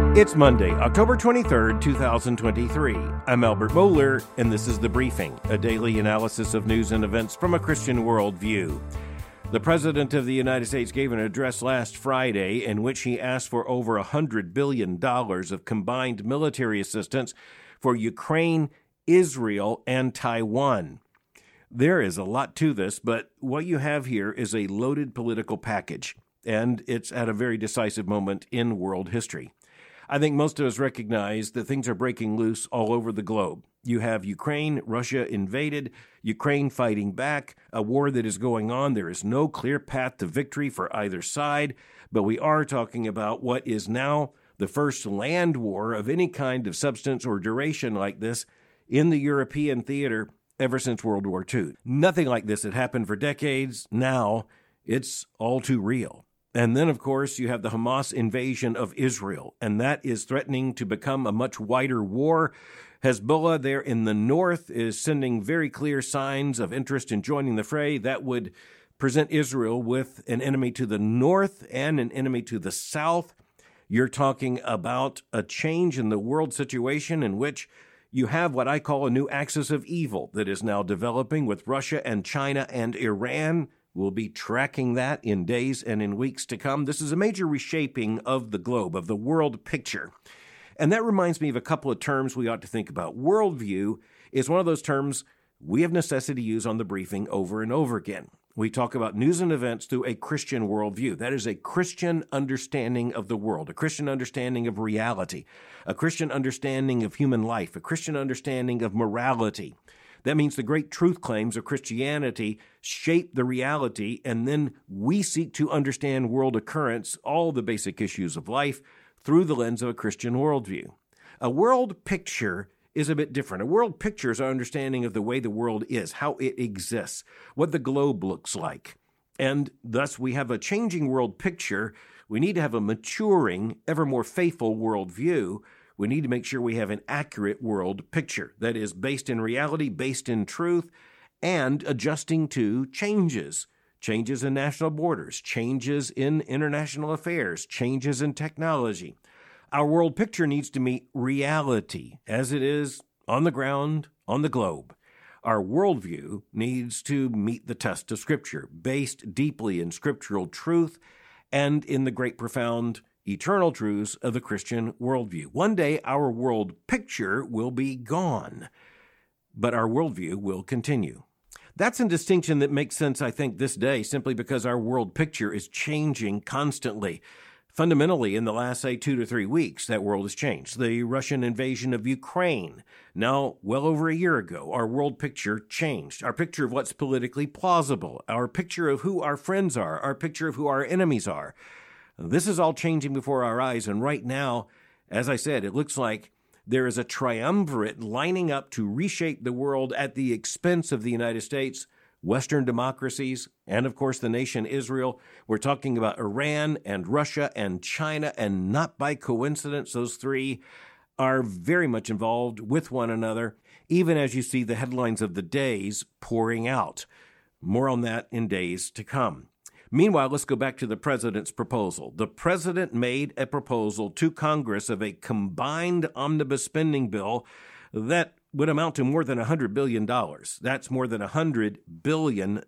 It's Monday, October 23rd, 2023. I'm Albert Mohler, and this is The Briefing, a daily analysis of news and events from a Christian worldview. The President of the United States gave an address last Friday in which he asked for over $100 billion of combined military assistance for Ukraine, Israel, and Taiwan. There is a lot to this, but what you have here is a loaded political package, and it's at a very decisive moment in world history. I think most of us recognize that things are breaking loose all over the globe. You have Ukraine, Russia invaded, Ukraine fighting back, a war that is going on. There is no clear path to victory for either side, but we are talking about what is now the first land war of any kind of substance or duration like this in the European theater ever since World War II. Nothing like this had happened for decades. Now it's all too real. And then, of course, you have the Hamas invasion of Israel, and that is threatening to become a much wider war. Hezbollah there in the north is sending very clear signs of interest in joining the fray. That would present Israel with an enemy to the north and an enemy to the south. You're talking about a change in the world situation in which you have what I call a new axis of evil that is now developing with Russia and China and Iran. We'll be tracking that in days and in weeks to come. This is a major reshaping of the globe, of the world picture. And that reminds me of a couple of terms we ought to think about. Worldview is one of those terms we have necessity to use on the briefing over and over again. We talk about news and events through a Christian worldview. That is a Christian understanding of the world, a Christian understanding of reality, a Christian understanding of human life, a Christian understanding of morality. That means the great truth claims of Christianity shape the reality, and then we seek to understand world occurrence, all the basic issues of life, through the lens of a Christian worldview. A world picture is a bit different. A world picture is our understanding of the way the world is, how it exists, what the globe looks like. And thus we have a changing world picture. We need to have a maturing, ever more faithful worldview. We need to make sure we have an accurate world picture that is based in reality, based in truth, and adjusting to changes in national borders, changes in international affairs, changes in technology. Our world picture needs to meet reality as it is on the ground, on the globe. Our worldview needs to meet the test of Scripture, based deeply in scriptural truth and in the great profound eternal truths of the Christian worldview. One day, our world picture will be gone, but our worldview will continue. That's a distinction that makes sense, I think, this day, simply because our world picture is changing constantly. Fundamentally, in the last, 2 to 3 weeks, that world has changed. The Russian invasion of Ukraine, now well over a year ago, our world picture changed. Our picture of what's politically plausible, our picture of who our friends are, our picture of who our enemies are. This is all changing before our eyes, and right now, as I said, it looks like there is a triumvirate lining up to reshape the world at the expense of the United States, Western democracies, and of course the nation Israel. We're talking about Iran and Russia and China, and not by coincidence, those three are very much involved with one another, even as you see the headlines of the days pouring out. More on that in days to come. Meanwhile, let's go back to the president's proposal. The president made a proposal to Congress of a combined omnibus spending bill that would amount to more than $100 billion. That's more than $100 billion.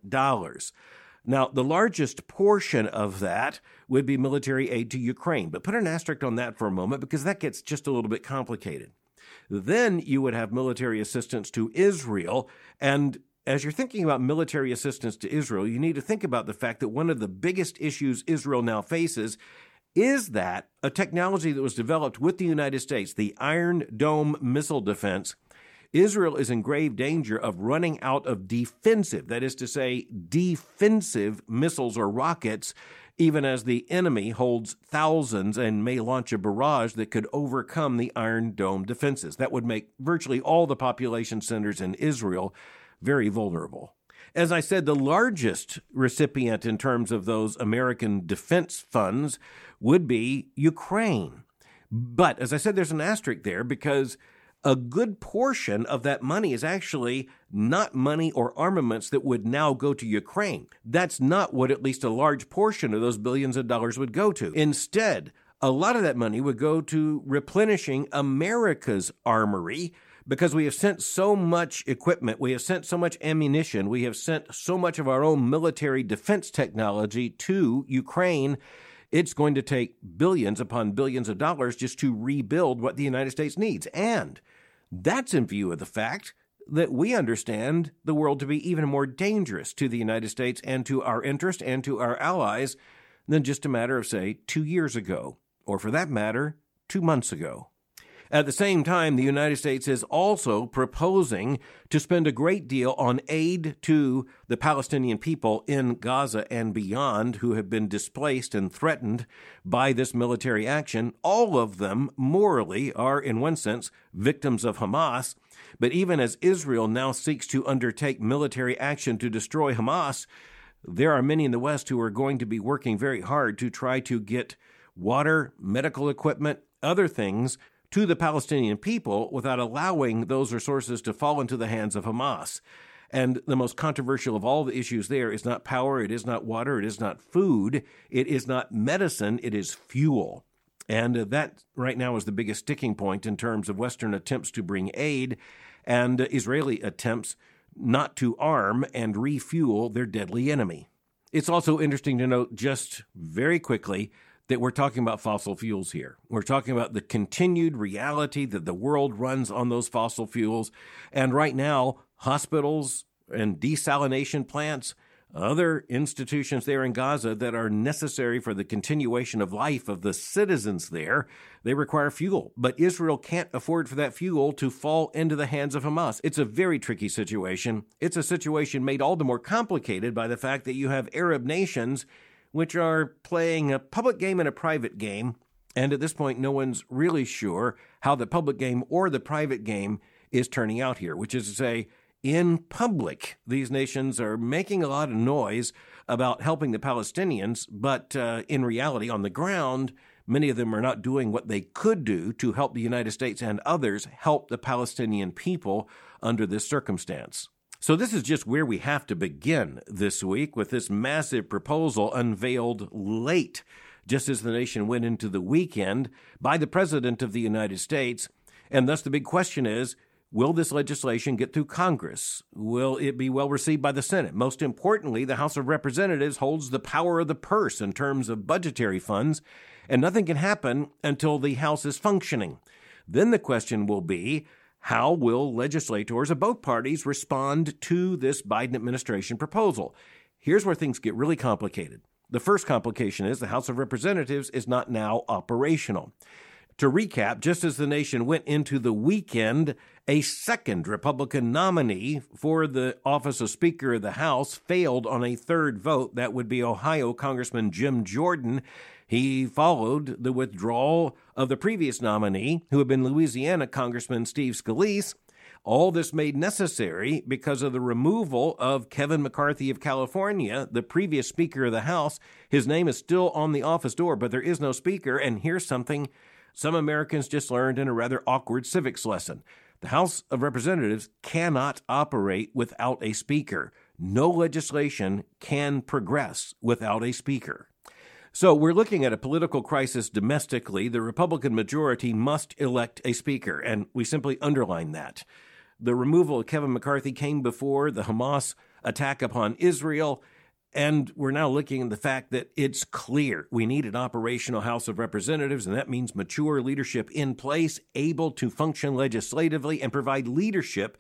Now, the largest portion of that would be military aid to Ukraine. But put an asterisk on that for a moment, because that gets just a little bit complicated. Then you would have military assistance to Israel, and as you're thinking about military assistance to Israel, you need to think about the fact that one of the biggest issues Israel now faces is that a technology that was developed with the United States, the Iron Dome missile defense, Israel is in grave danger of running out of defensive, that is to say, defensive missiles or rockets, even as the enemy holds thousands and may launch a barrage that could overcome the Iron Dome defenses. That would make virtually all the population centers in Israel very vulnerable. As I said, the largest recipient in terms of those American defense funds would be Ukraine. But as I said, there's an asterisk there, because a good portion of that money is actually not money or armaments that would now go to Ukraine. That's not what at least a large portion of those billions of dollars would go to. Instead, a lot of that money would go to replenishing America's armory, because we have sent so much equipment, we have sent so much ammunition, we have sent so much of our own military defense technology to Ukraine. It's going to take billions upon billions of dollars just to rebuild what the United States needs. And that's in view of the fact that we understand the world to be even more dangerous to the United States and to our interest and to our allies than just a matter of, say, 2 years ago, or for that matter, 2 months ago. At the same time, the United States is also proposing to spend a great deal on aid to the Palestinian people in Gaza and beyond who have been displaced and threatened by this military action. All of them morally are, in one sense, victims of Hamas. But even as Israel now seeks to undertake military action to destroy Hamas, there are many in the West who are going to be working very hard to try to get water, medical equipment, other things to the Palestinian people without allowing those resources to fall into the hands of Hamas. And the most controversial of all the issues there is not power, it is not water, it is not food, it is not medicine, it is fuel. And that right now is the biggest sticking point in terms of Western attempts to bring aid and Israeli attempts not to arm and refuel their deadly enemy. It's also interesting to note just very quickly that we're talking about fossil fuels here. We're talking about the continued reality that the world runs on those fossil fuels. And right now, hospitals and desalination plants, other institutions there in Gaza that are necessary for the continuation of life of the citizens there, they require fuel. But Israel can't afford for that fuel to fall into the hands of Hamas. It's a very tricky situation. It's a situation made all the more complicated by the fact that you have Arab nations which are playing a public game and a private game. And at this point, no one's really sure how the public game or the private game is turning out here, which is to say, in public, these nations are making a lot of noise about helping the Palestinians, but in reality, on the ground, many of them are not doing what they could do to help the United States and others help the Palestinian people under this circumstance. So this is just where we have to begin this week with this massive proposal unveiled late, just as the nation went into the weekend, by the President of the United States. And thus the big question is, will this legislation get through Congress? Will it be well received by the Senate? Most importantly, the House of Representatives holds the power of the purse in terms of budgetary funds, and nothing can happen until the House is functioning. Then the question will be, how will legislators of both parties respond to this Biden administration proposal? Here's where things get really complicated. The first complication is the House of Representatives is not now operational. To recap, just as the nation went into the weekend, a second Republican nominee for the office of Speaker of the House failed on a third vote. That would be Ohio Congressman Jim Jordan. He followed the withdrawal of the previous nominee, who had been Louisiana Congressman Steve Scalise. All this made necessary because of the removal of Kevin McCarthy of California, the previous Speaker of the House. His name is still on the office door, but there is no Speaker. And here's something some Americans just learned in a rather awkward civics lesson. The House of Representatives cannot operate without a Speaker. No legislation can progress without a Speaker. So we're looking at a political crisis domestically. The Republican majority must elect a Speaker, and we simply underline that. The removal of Kevin McCarthy came before the Hamas attack upon Israel, and we're now looking at the fact that it's clear we need an operational House of Representatives, and that means mature leadership in place, able to function legislatively and provide leadership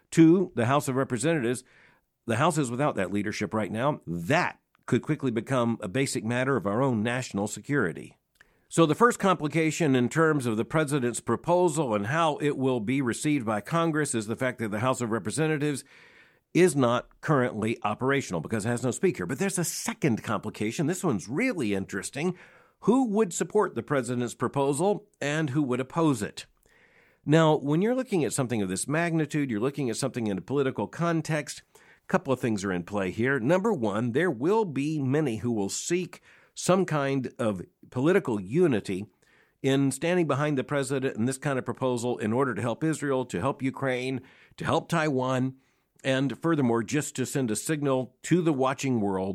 to the House of Representatives. The House is without that leadership right now. That could quickly become a basic matter of our own national security. So the first complication in terms of the president's proposal and how it will be received by Congress is the fact that the House of Representatives is not currently operational because it has no speaker. But there's a second complication. This one's really interesting. Who would support the president's proposal and who would oppose it? Now, when you're looking at something of this magnitude, you're looking at something in a political context, a couple of things are in play here. Number one, there will be many who will seek some kind of political unity in standing behind the president in this kind of proposal in order to help Israel, to help Ukraine, to help Taiwan, and furthermore, just to send a signal to the watching world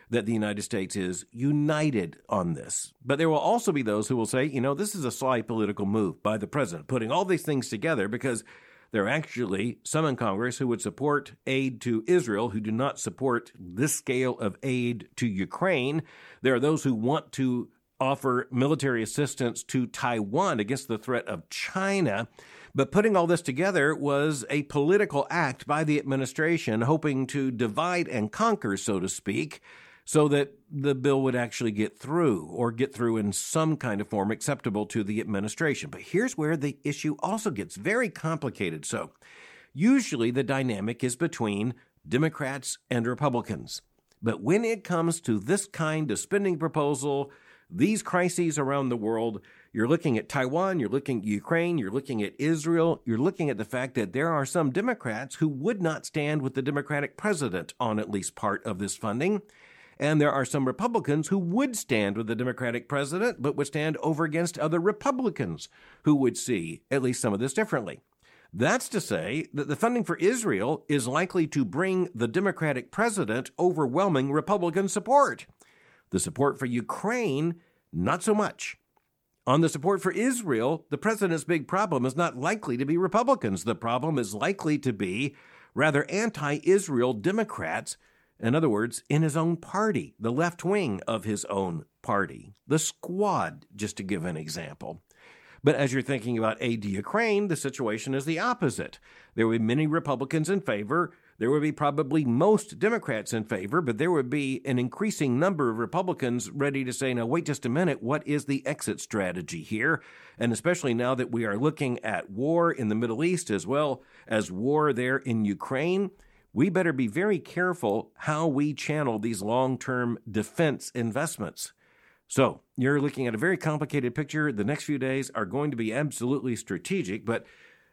that the United States is united on this. But there will also be those who will say, this is a sly political move by the president, putting all these things together because there are actually some in Congress who would support aid to Israel who do not support this scale of aid to Ukraine. There are those who want to offer military assistance to Taiwan against the threat of China. But putting all this together was a political act by the administration, hoping to divide and conquer, so to speak, so that the bill would actually get through, or get through in some kind of form acceptable to the administration. But here's where the issue also gets very complicated. So usually the dynamic is between Democrats and Republicans. But when it comes to this kind of spending proposal, these crises around the world, you're looking at Taiwan, you're looking at Ukraine, you're looking at Israel, you're looking at the fact that there are some Democrats who would not stand with the Democratic president on at least part of this funding. And there are some Republicans who would stand with the Democratic president, but would stand over against other Republicans who would see at least some of this differently. That's to say that the funding for Israel is likely to bring the Democratic president overwhelming Republican support. The support for Ukraine, not so much. On the support for Israel, the president's big problem is not likely to be Republicans. The problem is likely to be rather anti-Israel Democrats. In other words, in his own party, the left wing of his own party, the Squad, just to give an example. But as you're thinking about aid to Ukraine, the situation is the opposite. There would be many Republicans in favor. There would be probably most Democrats in favor, but there would be an increasing number of Republicans ready to say, now, wait just a minute, what is the exit strategy here? And especially now that we are looking at war in the Middle East as well as war there in Ukraine, we better be very careful how we channel these long-term defense investments. So you're looking at a very complicated picture. The next few days are going to be absolutely strategic, but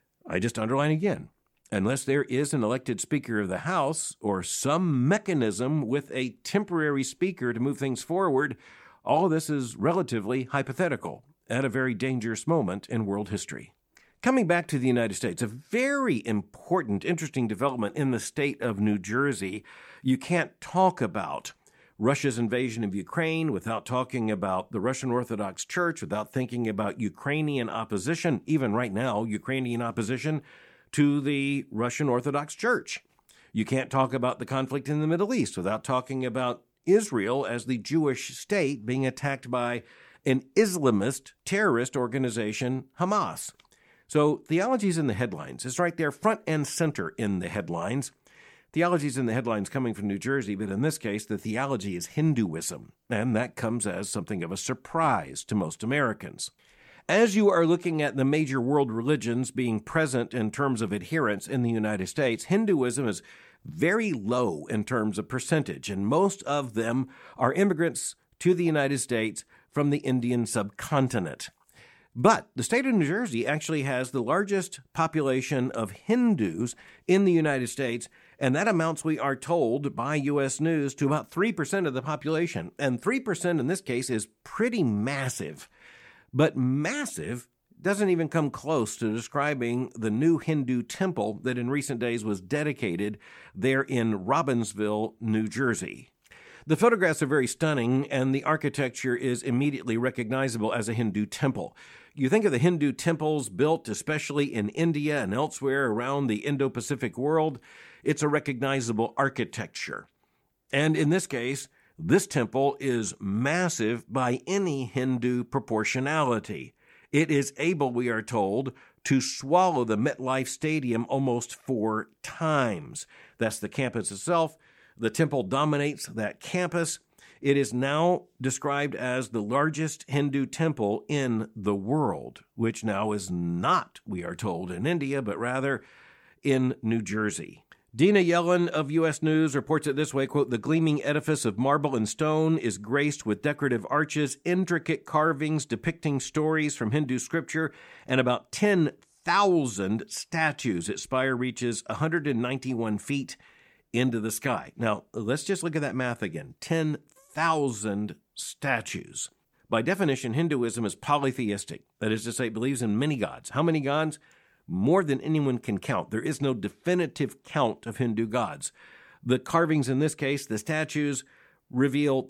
I just underline again, unless there is an elected Speaker of the House or some mechanism with a temporary speaker to move things forward, all of this is relatively hypothetical at a very dangerous moment in world history. Coming back to the United States, a very important, interesting development in the state of New Jersey. You can't talk about Russia's invasion of Ukraine without talking about the Russian Orthodox Church, without thinking about Ukrainian opposition, even right now, Ukrainian opposition to the Russian Orthodox Church. You can't talk about the conflict in the Middle East without talking about Israel as the Jewish state being attacked by an Islamist terrorist organization, Hamas. So theology's in the headlines. It's right there front and center in the headlines. Theology's in the headlines coming from New Jersey, but in this case, the theology is Hinduism, and that comes as something of a surprise to most Americans. As you are looking at the major world religions being present in terms of adherence in the United States, Hinduism is very low in terms of percentage, and most of them are immigrants to the United States from the Indian subcontinent. But the state of New Jersey actually has the largest population of Hindus in the United States, and that amounts, we are told by U.S. News, to about 3% of the population. And 3% in this case is pretty massive. But massive doesn't even come close to describing the new Hindu temple that in recent days was dedicated there in Robbinsville, New Jersey. The photographs are very stunning, and the architecture is immediately recognizable as a Hindu temple. You think of the Hindu temples built especially in India and elsewhere around the Indo-Pacific world, it's a recognizable architecture. And in this case, this temple is massive by any Hindu proportionality. It is able, we are told, to swallow the MetLife Stadium almost 4 times. That's the campus itself. The temple dominates that campus. It is now described as the largest Hindu temple in the world, which now is not, we are told, in India, but rather in New Jersey. Dina Yellen of U.S. News reports it this way, quote, "The gleaming edifice of marble and stone is graced with decorative arches, intricate carvings depicting stories from Hindu scripture, and about 10,000 statues. Its spire reaches 191 feet into the sky." Now, let's just look at that math again. 10,000 statues. By definition, Hinduism is polytheistic. That is to say, it believes in many gods. How many gods? More than anyone can count. There is no definitive count of Hindu gods. The carvings in this case, the statues, reveal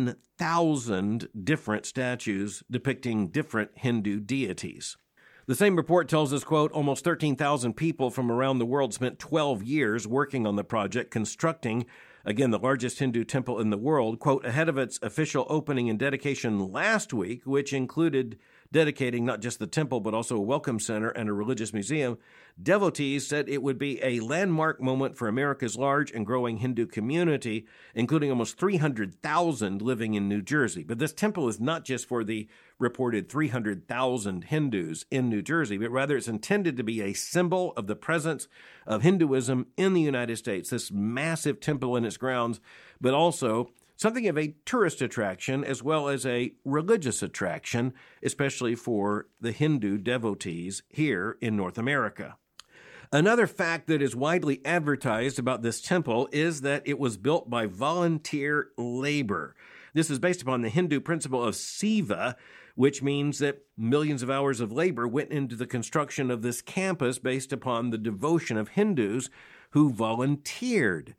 10,000 different statues depicting different Hindu deities. The same report tells us, quote, almost 13,000 people from around the world spent 12 years working on the project, constructing, again, the largest Hindu temple in the world, quote, ahead of its official opening and dedication last week, which included dedicating not just the temple, but also a welcome center and a religious museum. Devotees said it would be a landmark moment for America's large and growing Hindu community, including almost 300,000 living in New Jersey. But this temple is not just for the reported 300,000 Hindus in New Jersey, but rather it's intended to be a symbol of the presence of Hinduism in the United States, this massive temple in its grounds, but also something of a tourist attraction as well as a religious attraction, especially for the Hindu devotees here in North America. Another fact that is widely advertised about this temple is that it was built by volunteer labor. This is based upon the Hindu principle of Siva, which means that millions of hours of labor went into the construction of this campus based upon the devotion of Hindus who volunteered.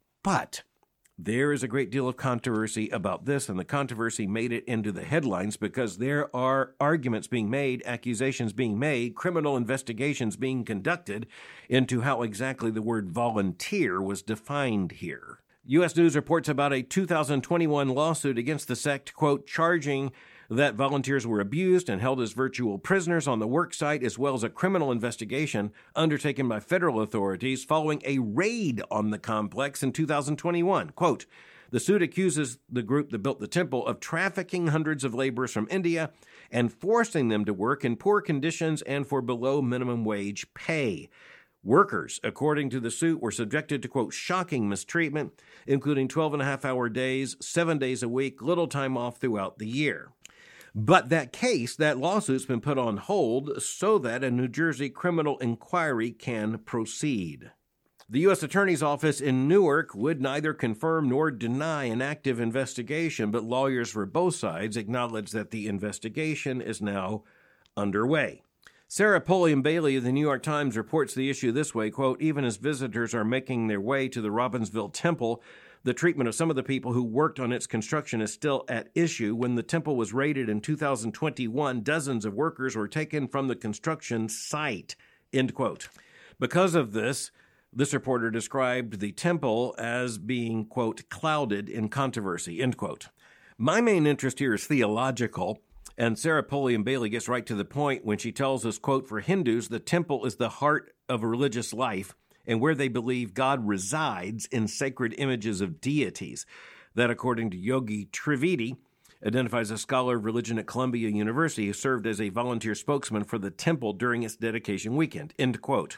But there is a great deal of controversy about this, and the controversy made it into the headlines because there are arguments being made, accusations being made, criminal investigations being conducted into how exactly the word volunteer was defined here. U.S. News reports about a 2021 lawsuit against the sect, quote, charging that volunteers were abused and held as virtual prisoners on the work site, as well as a criminal investigation undertaken by federal authorities following a raid on the complex in 2021. Quote, the suit accuses the group that built the temple of trafficking hundreds of laborers from India and forcing them to work in poor conditions and for below minimum wage pay. Workers, according to the suit, were subjected to, quote, shocking mistreatment, including 12.5-hour days, 7 days a week, little time off throughout the year. But that lawsuit's been put on hold so that a New Jersey criminal inquiry can proceed. The U.S. Attorney's Office in Newark would neither confirm nor deny an active investigation, but lawyers for both sides acknowledge that the investigation is now underway. Sarah Pulliam-Bailey of the New York Times reports the issue this way, quote, even as visitors are making their way to the Robbinsville Temple, the treatment of some of the people who worked on its construction is still at issue. When the temple was raided in 2021, dozens of workers were taken from the construction site, end quote. Because of this reporter described the temple as being, quote, clouded in controversy, end quote. My main interest here is theological, and Sarah Pulliam-Bailey gets right to the point when she tells us, quote, for Hindus, the temple is the heart of a religious life, and where they believe God resides in sacred images of deities. That, according to Yogi Trivedi, identifies a scholar of religion at Columbia University who served as a volunteer spokesman for the temple during its dedication weekend, end quote.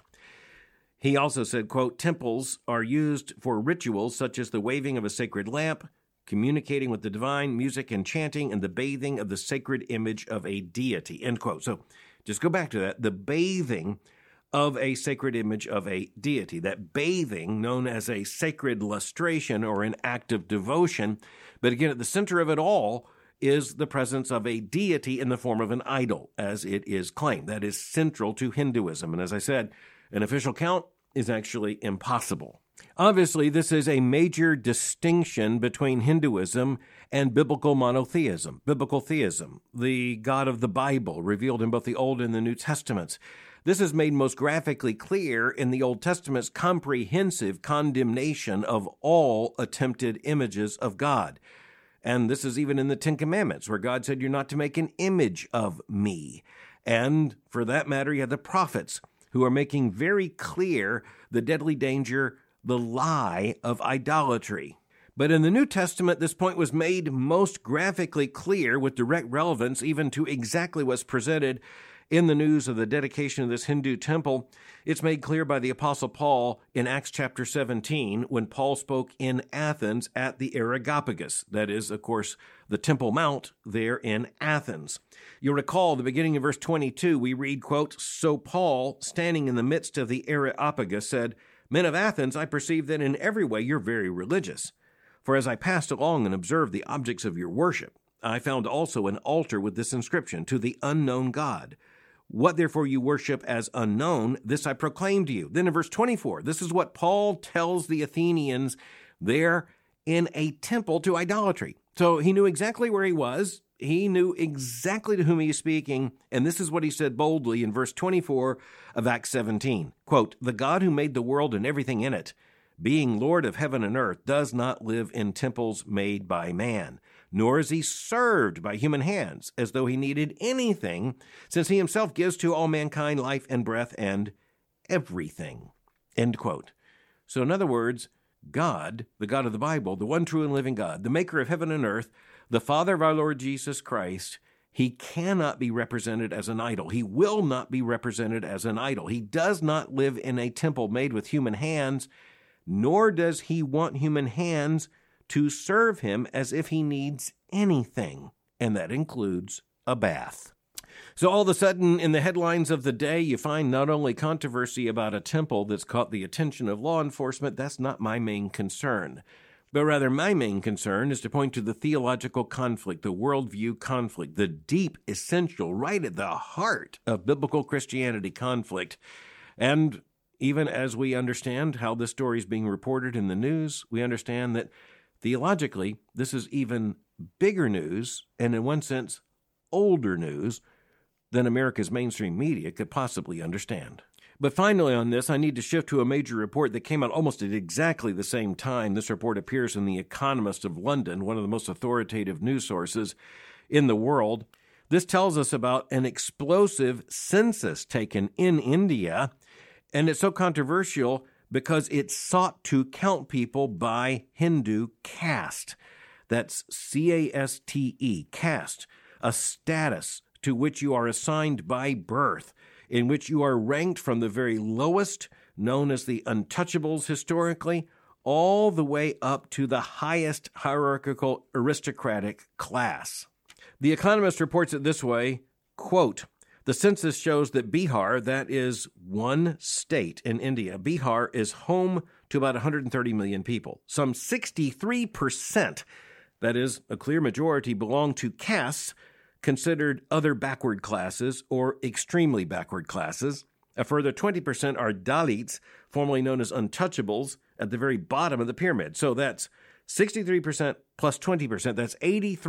He also said, quote, temples are used for rituals such as the waving of a sacred lamp, communicating with the divine, music and chanting, and the bathing of the sacred image of a deity, end quote. So just go back to that, the bathing of a sacred image of a deity. That bathing, known as a sacred lustration or an act of devotion, but again, at the center of it all is the presence of a deity in the form of an idol, as it is claimed. That is central to Hinduism. And as I said, an official count is actually impossible. Obviously, this is a major distinction between Hinduism and biblical monotheism, biblical theism, the God of the Bible revealed in both the Old and the New Testaments. This is made most graphically clear in the Old Testament's comprehensive condemnation of all attempted images of God. And this is even in the Ten Commandments, where God said, you're not to make an image of me. And for that matter, you have the prophets who are making very clear the deadly danger, the lie of idolatry. But in the New Testament, this point was made most graphically clear with direct relevance even to exactly what's presented in the news of the dedication of this Hindu temple. It's made clear by the Apostle Paul in Acts chapter 17 when Paul spoke in Athens at the Areopagus. That is, of course, the Temple Mount there in Athens. You'll recall the beginning of verse 22, we read, quote, so Paul, standing in the midst of the Areopagus, said, men of Athens, I perceive that in every way you're very religious. For as I passed along and observed the objects of your worship, I found also an altar with this inscription, to the unknown God. What therefore you worship as unknown, this I proclaim to you. Then in verse 24, this is what Paul tells the Athenians there in a temple to idolatry. So he knew exactly where he was. He knew exactly to whom he was speaking, and this is what he said boldly in verse 24 of Acts 17. Quote, "The God who made the world and everything in it, being Lord of heaven and earth, does not live in temples made by man, nor is he served by human hands, as though he needed anything, since he himself gives to all mankind life and breath and everything." End quote. So in other words, God, the God of the Bible, the one true and living God, the maker of heaven and earth, the Father of our Lord Jesus Christ, he cannot be represented as an idol. He will not be represented as an idol. He does not live in a temple made with human hands, nor does he want human hands to serve him as if he needs anything, and that includes a bath. So all of a sudden, in the headlines of the day, you find not only controversy about a temple that's caught the attention of law enforcement. That's not my main concern. But rather, my main concern is to point to the theological conflict, the worldview conflict, the deep, essential, right at the heart of biblical Christianity conflict. And even as we understand how this story is being reported in the news, we understand that theologically, this is even bigger news, and in one sense, older news, than America's mainstream media could possibly understand. But finally on this, I need to shift to a major report that came out almost at exactly the same time. This report appears in The Economist of London, one of the most authoritative news sources in the world. This tells us about an explosive census taken in India, and it's so controversial because it sought to count people by Hindu caste. That's C-A-S-T-E, caste, a status to which you are assigned by birth, in which you are ranked from the very lowest, known as the untouchables historically, all the way up to the highest hierarchical aristocratic class. The Economist reports it this way, quote, "The census shows that Bihar, that is one state in India, Bihar is home to about 130 million people. Some 63%, that is a clear majority, belong to castes considered other backward classes or extremely backward classes. A further 20% are Dalits, formerly known as untouchables, at the very bottom of the pyramid. So that's 63% plus 20%. That's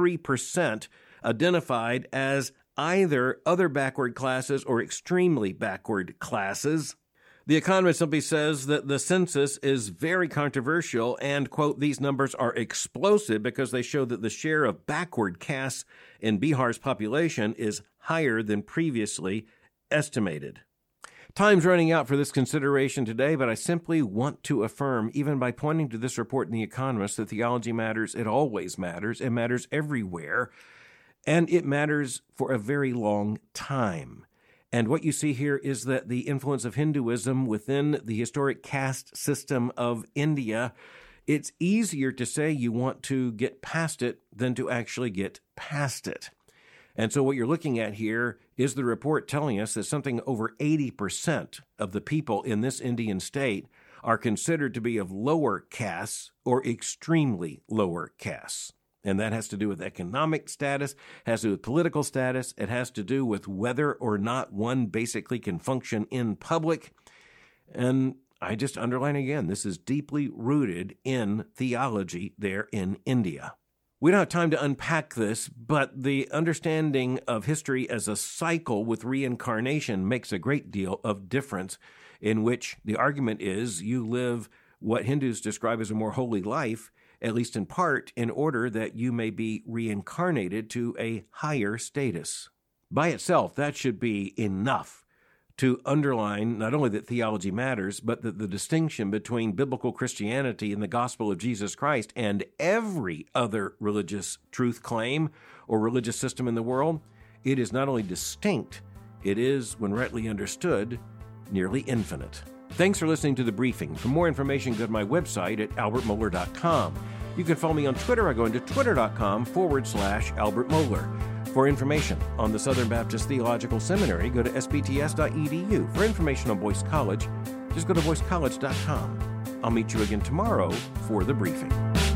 83% identified as either other backward classes or extremely backward classes. The Economist simply says that the census is very controversial and, quote, "these numbers are explosive because they show that the share of backward castes in Bihar's population is higher than previously estimated." Time's running out for this consideration today, but I simply want to affirm, even by pointing to this report in The Economist, that theology matters. It always matters. It matters everywhere, and it matters for a very long time. And what you see here is that the influence of Hinduism within the historic caste system of India, it's easier to say you want to get past it than to actually get past it. And so what you're looking at here is the report telling us that something over 80% of the people in this Indian state are considered to be of lower castes or extremely lower castes. And that has to do with economic status, has to do with political status. It has to do with whether or not one basically can function in public. And I just underline again, this is deeply rooted in theology there in India. We don't have time to unpack this, but the understanding of history as a cycle with reincarnation makes a great deal of difference, in which the argument is you live what Hindus describe as a more holy life, at least in part, in order that you may be reincarnated to a higher status. By itself, that should be enough to underline not only that theology matters, but that the distinction between biblical Christianity and the gospel of Jesus Christ and every other religious truth claim or religious system in the world, it is not only distinct, it is, when rightly understood, nearly infinite. Thanks for listening to The Briefing. For more information, go to my website at albertmohler.com. You can follow me on Twitter by going to twitter.com/Albert Mohler. For information on the Southern Baptist Theological Seminary, go to sbts.edu. For information on Boyce College, just go to boycecollege.com. I'll meet you again tomorrow for The Briefing.